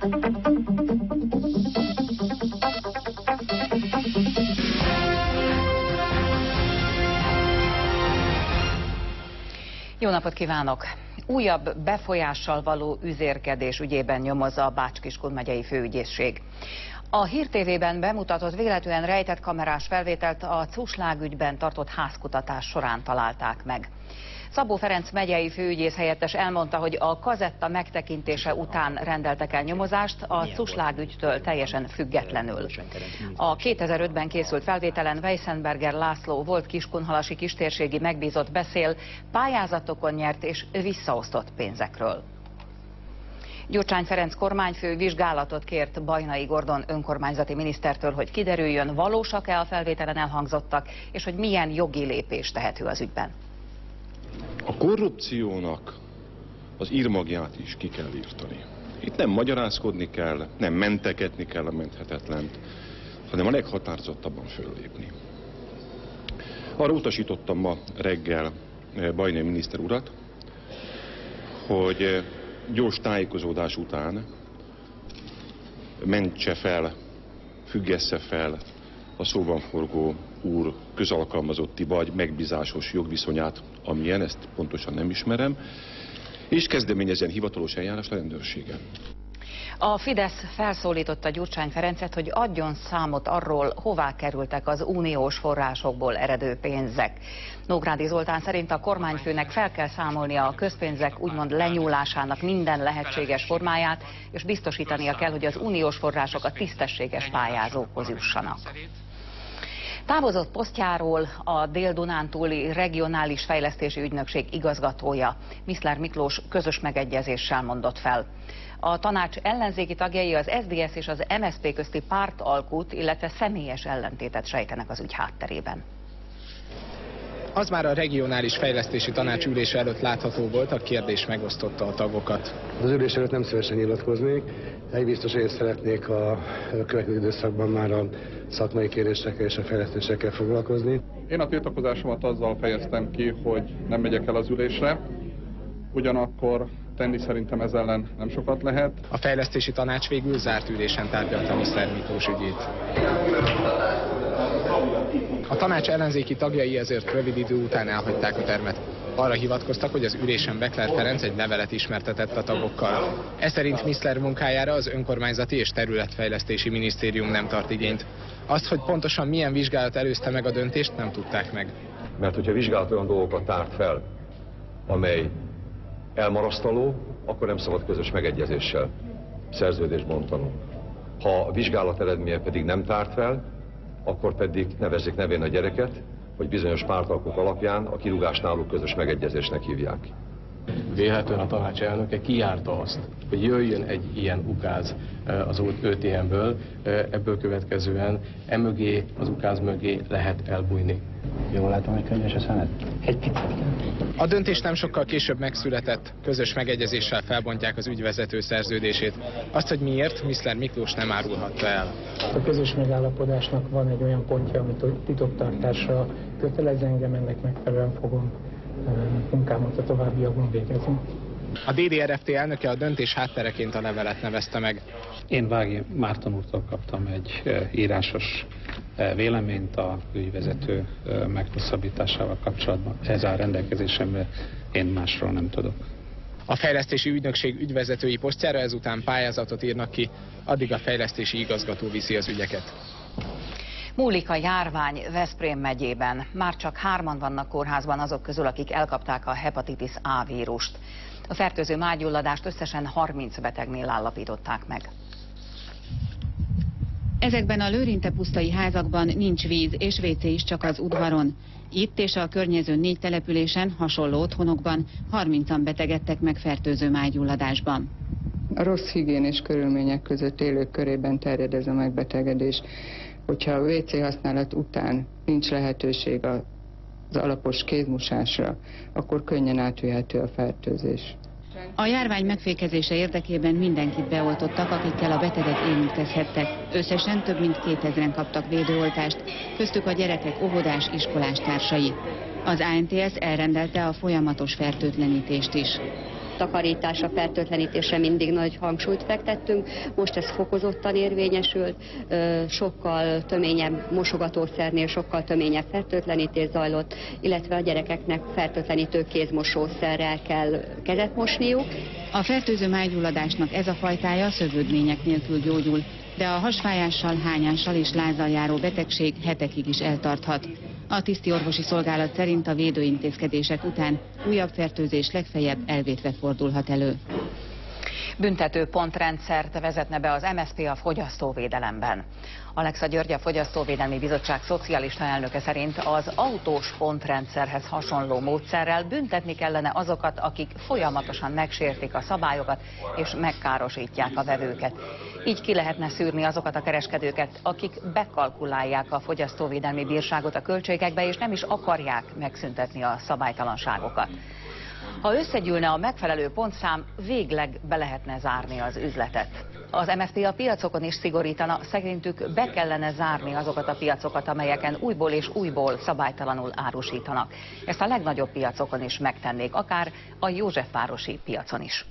Jó napot kívánok! Újabb befolyással való üzérkedés ügyében nyomozza a Bács-Kiskun megyei főügyészség. A Hír TV-ben bemutatott véletlenül rejtett kamerás felvételt a Cuslág ügyben tartott házkutatás során találták meg. Szabó Ferenc megyei főügyész helyettes elmondta, hogy a kazetta megtekintése után rendeltek el nyomozást a Cuslág ügytől teljesen függetlenül. A 2005-ben készült felvételen Weissenberger László volt kiskunhalasi kistérségi megbízott beszél pályázatokon nyert és visszaosztott pénzekről. Gyurcsány Ferenc kormányfő vizsgálatot kért Bajnai Gordon önkormányzati minisztertől, hogy kiderüljön, valósak-e a felvételen elhangzottak, és hogy milyen jogi lépés tehető az ügyben. A korrupciónak az írmagját is ki kell írtani. Itt nem magyarázkodni kell, nem mentegetni kell a menthetetlent, hanem a leghatározottabban föllépni. Arra utasítottam ma reggel Bajnai miniszter urat, hogy gyors tájékozódás után mentse fel, függesse fel a szóban forgó úr közalkalmazotti vagy megbízásos jogviszonyát, amilyen, ezt pontosan nem ismerem, és kezdeményezzen hivatalos eljárás a rendőrségen. A Fidesz felszólította Gyurcsány Ferencet, hogy adjon számot arról, hová kerültek az uniós forrásokból eredő pénzek. Nógrádi Zoltán szerint a kormányfőnek fel kell számolnia a közpénzek úgymond lenyúlásának minden lehetséges formáját, és biztosítania kell, hogy az uniós források a tisztességes pályázókhoz jussanak. Távozott posztjáról a Dél-Dunántúli Regionális Fejlesztési Ügynökség igazgatója, Miszler Miklós közös megegyezéssel mondott fel. A tanács ellenzéki tagjai az SZDSZ és az MSZP közti pártalkut, illetve személyes ellentétet sejtenek az ügy hátterében. Az már a Regionális Fejlesztési Tanács ülése előtt látható volt, a kérdés megosztotta a tagokat. Az ülés előtt nem szívesen nyilatkoznék, egy biztos, hogy én szeretnék a következő időszakban már a szakmai kérdésekkel és a fejlesztésekkel foglalkozni. Én a tiltakozásomat azzal fejeztem ki, hogy nem megyek el az ülésre, ugyanakkor tenni szerintem ez ellen nem sokat lehet. A Fejlesztési Tanács végül zárt ülésen tárgyalta Miszler Miklós ügyét. A tanács ellenzéki tagjai ezért rövid idő után elhagyták a termet. Arra hivatkoztak, hogy az ülésen Bekler Ferenc egy levelet ismertetett a tagokkal. Ez szerint Miszler munkájára az Önkormányzati és Területfejlesztési Minisztérium nem tart igényt. Azt, hogy pontosan milyen vizsgálat előzte meg a döntést, nem tudták meg. Mert hogyha a vizsgálat olyan dolgokat tárt fel, amely elmarasztaló, akkor nem szabad közös megegyezéssel szerződést bontani. Ha a vizsgálat eredménye pedig nem tárt fel, akkor pedig nevezzék nevén a gyereket, hogy bizonyos pártalkok alapján a kirúgást náluk közös megegyezésnek hívják. Vélhetően a tanács elnöke kijárta azt, hogy jöjjön egy ilyen ukáz az ÖTM-ből, ebből következően emögé, az ukáz mögé lehet elbújni. Jól látom, hogy könnyes a szemed? Egy picit. A döntés nem sokkal később megszületett, közös megegyezéssel felbontják az ügyvezető szerződését. Azt, hogy miért, Miszler Miklós nem árulhatta el. A közös megállapodásnak van egy olyan pontja, amit titoktartásra kötelez engem, ennek megfelelően fogom munkámat a továbbiakban végezni. A DDRFT elnöke a döntés háttereként a levelet nevezte meg. Én Vági Márton úrtól kaptam egy írásos véleményt a ügyvezető meghosszabbításával kapcsolatban. Ez áll rendelkezésemre, én másról nem tudok. A fejlesztési ügynökség ügyvezetői posztjára ezután pályázatot írnak ki, addig a fejlesztési igazgató viszi az ügyeket. Múlik a járvány Veszprém megyében. Már csak 3-an vannak kórházban azok közül, akik elkapták a hepatitis A vírust. A fertőző mágyulladást összesen 30 betegnél állapították meg. Ezekben a lőrintepusztai házakban nincs víz és WC is csak az udvaron. Itt és a környező 4 településen, hasonló otthonokban 30-an betegedtek meg fertőző mágyulladásban. A rossz higiénés körülmények között élők körében terjed ez a megbetegedés. Hogyha a WC használat után nincs lehetőség az alapos kézmosásra, akkor könnyen átvihető a fertőzés. A járvány megfékezése érdekében mindenkit beoltottak, akikkel a betegek érintkezhettek. Összesen több mint 2000-en kaptak védőoltást, köztük a gyerekek óvodás, iskolás társai. Az ANTS elrendelte a folyamatos fertőtlenítést is. takarításra, fertőtlenítésre mindig nagy hangsúlyt fektettünk. Most ez fokozottan érvényesült, sokkal töményebb mosogatószernél, sokkal töményebb fertőtlenítés zajlott, illetve a gyerekeknek fertőtlenítő kézmosószerrel kell kezet mosniuk. A fertőző májgyulladásnak ez a fajtája szövődmények nélkül gyógyul, de a hasfájással, hányással és lázzal járó betegség hetekig is eltarthat. A tiszti orvosi szolgálat szerint a védőintézkedések után újabb fertőzés legfeljebb elvétve fordulhat elő. Büntető pontrendszert vezetne be az MSZP a fogyasztóvédelemben. Alexa György, a Fogyasztóvédelmi Bizottság szocialista elnöke szerint az autós pontrendszerhez hasonló módszerrel büntetni kellene azokat, akik folyamatosan megsértik a szabályokat és megkárosítják a vevőket. Így ki lehetne szűrni azokat a kereskedőket, akik bekalkulálják a fogyasztóvédelmi bírságot a költségekbe és nem is akarják megszüntetni a szabálytalanságokat. Ha összegyűlne a megfelelő pontszám, végleg be lehetne zárni az üzletet. Az MSZP a piacokon is szigorítana, szerintük be kellene zárni azokat a piacokat, amelyeken újból és újból szabálytalanul árusítanak. Ezt a legnagyobb piacokon is megtennék, akár a Józsefvárosi piacon is.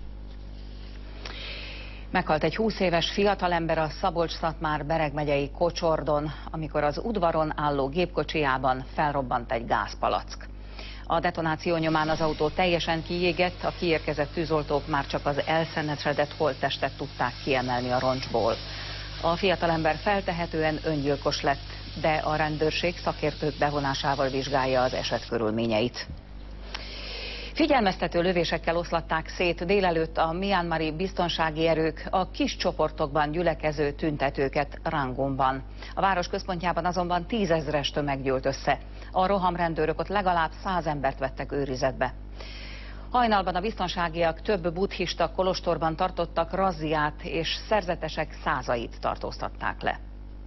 Meghalt egy 20 éves fiatalember a Szabolcs-Szatmár-Bereg megyei Kocsordon, amikor az udvaron álló gépkocsijában felrobbant egy gázpalack. A detonáció nyomán az autó teljesen kiégett, a kiérkezett tűzoltók már csak az elszennyezedett holttestet tudták kiemelni a roncsból. A fiatalember feltehetően öngyilkos lett, de a rendőrség szakértők bevonásával vizsgálja az eset körülményeit. Figyelmeztető lövésekkel oszlatták szét délelőtt a mianmari biztonsági erők a kis csoportokban gyülekező tüntetőket Rangoonban. A város központjában azonban 10 000-es tömeg gyűlt össze. A rohamrendőrök ott legalább 100 embert vettek őrizetbe. Hajnalban a biztonságiak több buddhista kolostorban tartottak razziát, és szerzetesek százait tartóztatták le.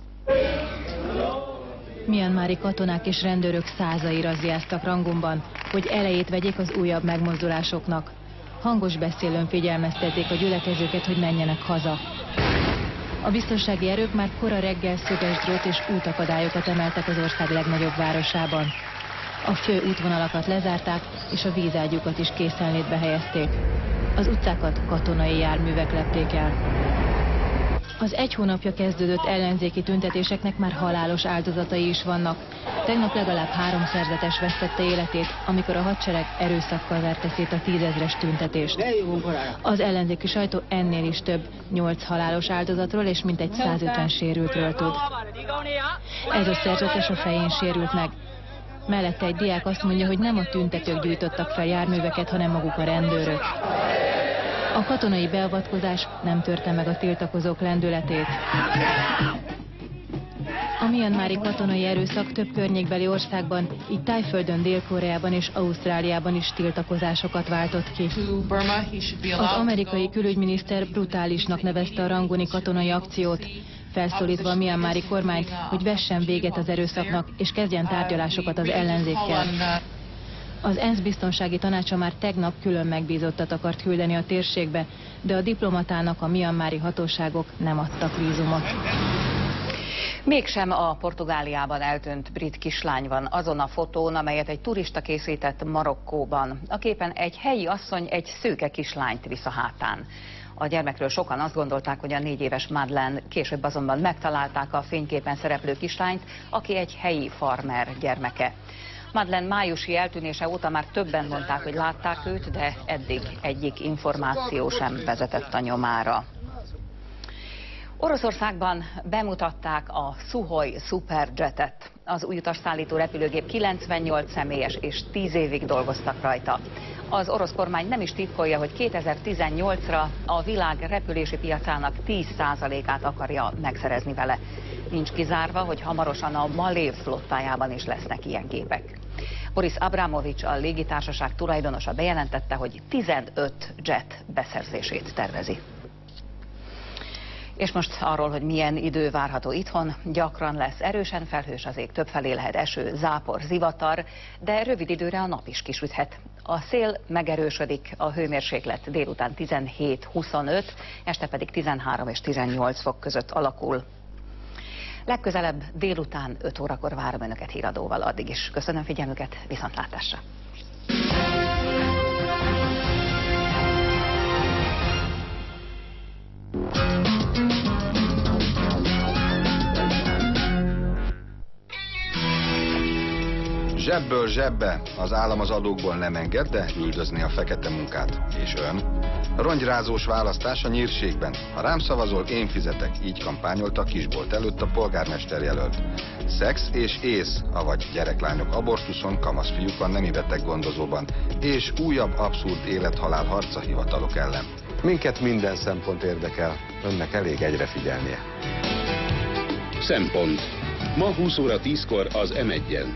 Mianmari katonák és rendőrök százai razziáztak Rangoonban, hogy elejét vegyék az újabb megmozdulásoknak. Hangos beszélőn figyelmeztették a gyülekezőket, hogy menjenek haza. A biztonsági erők már kora reggel szöges drót és útakadályokat emeltek az ország legnagyobb városában. A fő útvonalakat lezárták, és a vízágyúkat is készenlétbe helyezték. Az utcákat katonai járművek lepték el. Az egy hónapja kezdődött ellenzéki tüntetéseknek már halálos áldozatai is vannak. Tegnap legalább 3 szerzetes vesztette életét, amikor a hadsereg erőszakkal verte szét a 10 000-es tüntetést. Az ellenzéki sajtó ennél is több, 8 halálos áldozatról és mintegy 150 sérültről tud. Ez a szerzetes a fején sérült meg. Mellette egy diák azt mondja, hogy nem a tüntetők gyújtottak fel járműveket, hanem maguk a rendőrök. A katonai beavatkozás nem törte meg a tiltakozók lendületét. A mianmari katonai erőszak több környékbeli országban, így Tájföldön, Dél-Koreában és Ausztráliában is tiltakozásokat váltott ki. Az amerikai külügyminiszter brutálisnak nevezte a rangooni katonai akciót, felszólítva a mianmari kormányt, hogy vessen véget az erőszaknak és kezdjen tárgyalásokat az ellenzékkel. Az ENSZ biztonsági tanácsa már tegnap külön megbízottat akart küldeni a térségbe, de a diplomatának a mianmari hatóságok nem adtak vízumot. Mégsem a Portugáliában eltűnt brit kislány van azon a fotón, amelyet egy turista készített Marokkóban. A képen egy helyi asszony egy szőke kislányt visz a hátán. A gyermekről sokan azt gondolták, hogy a 4 éves Madeleine, később azonban megtalálták a fényképen szereplő kislányt, aki egy helyi farmer gyermeke. Madeleine májusi eltűnése óta már többen mondták, hogy látták őt, de eddig egyik információ sem vezetett a nyomára. Oroszországban bemutatták a Suhoi Superjetet. Az új utasszállító repülőgép 98 személyes és 10 évig dolgoztak rajta. Az orosz kormány nem is titkolja, hogy 2018-ra a világ repülési piacának 10%-át akarja megszerezni vele. Nincs kizárva, hogy hamarosan a Malév flottájában is lesznek ilyen gépek. Boris Abramovics, a légitársaság tulajdonosa bejelentette, hogy 15 jet beszerzését tervezi. És most arról, hogy milyen idő várható itthon, gyakran lesz erősen felhős az ég, többfelé lehet eső, zápor, zivatar, de rövid időre a nap is kisüthet. A szél megerősödik, a hőmérséklet délután 17-25, este pedig 13 és 18 fok között alakul. Legközelebb délután 5 órakor várom Önöket híradóval, addig is köszönöm figyelmüket, viszontlátásra! Zsebből zsebbe, az állam az adókból nem enged, de üldözni a fekete munkát. És ön? Rongyrázós választás a nyírségben. Ha rám szavazol, én fizetek. Így kampányolt a kisbolt előtt a polgármester jelölt. Szex és ész, avagy gyereklányok abortuszon, kamaszfiúk a nemi beteg gondozóban. És újabb abszurd élet-halál harca hivatalok ellen. Minket minden szempont érdekel. Önnek elég egyre figyelnie. Szempont. Ma 20 óra 10-kor az M1-en.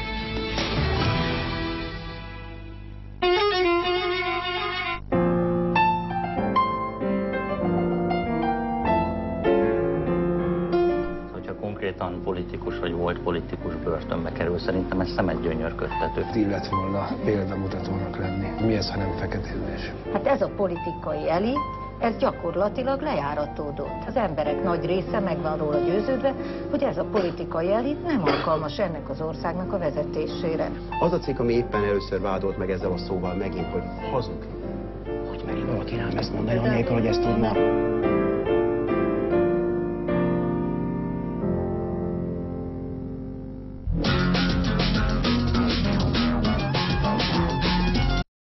Konkrétan politikus vagy volt politikus börtönbe kerül, szerintem ez szemedgyönyörködtető. Illet volna példamutatónak lenni. Mi ez, ha nem feketélés? Hát ez a politikai elit, ez gyakorlatilag lejáratódott. Az emberek nagy része meg van róla győződve, hogy ez a politikai elit nem alkalmas ennek az országnak a vezetésére. Az a cikk, ami éppen először vádolt meg ezzel a szóval megint, hogy hazug. Hogy meri valaki rám ezt mondani, anélkül, hogy ezt tudná?